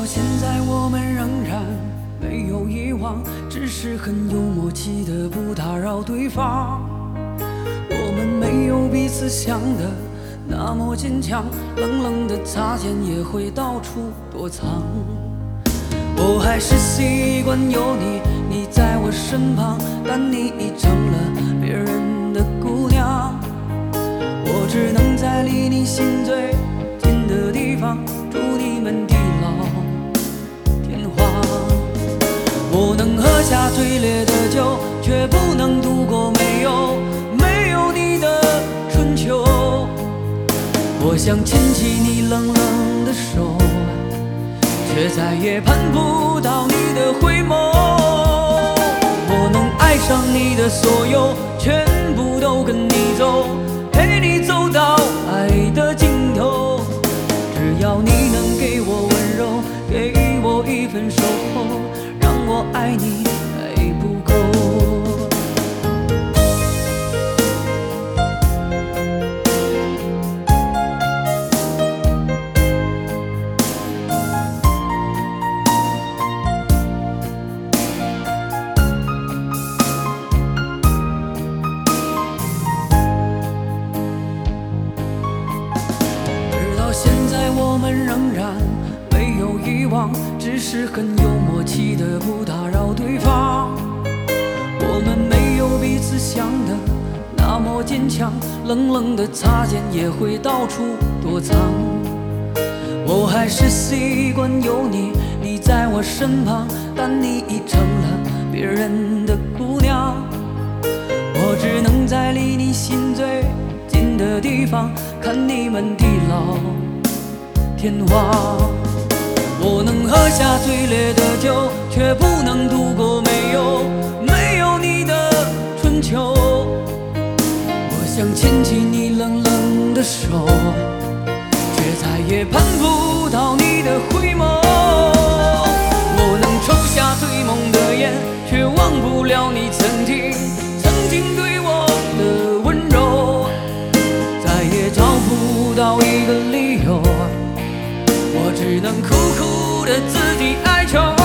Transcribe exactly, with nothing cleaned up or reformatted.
到现在，我们仍然没有遗忘，只是很有默契的不打扰对方。我们没有彼此想的那么坚强，冷冷的擦肩也会到处躲藏。我还是习惯有你，你在我身旁，但你已成了别人的姑娘。我只能在离你心最近的地方，祝你们地老天荒。我能喝下最烈的酒，却不能度过没有没有你的春秋。我想牵起你冷冷的手，却再也盼不到你的回眸。我能爱上你的所有，全部都跟你走，陪你走到爱的尽头。只要你能给我温柔，给我一份守候，让我爱你还不够。现在我们仍然没有遗忘，只是很有默契的不打扰对方。我们没有彼此想的那么坚强，冷冷的擦肩也会到处躲藏。我还是习惯有你，你在我身旁，但你已成了别人的姑娘。我只能在离你心最近的地方，看你们地老天荒。我能喝下最烈的酒，却不能度过没有没有你的春秋。我想牵起你冷冷的手，却再也盼不到你的回眸。我能抽下最梦的烟，却忘不了你曾经曾经对我的温柔。再也找不到一个理由，我只能苦苦的自己哀求。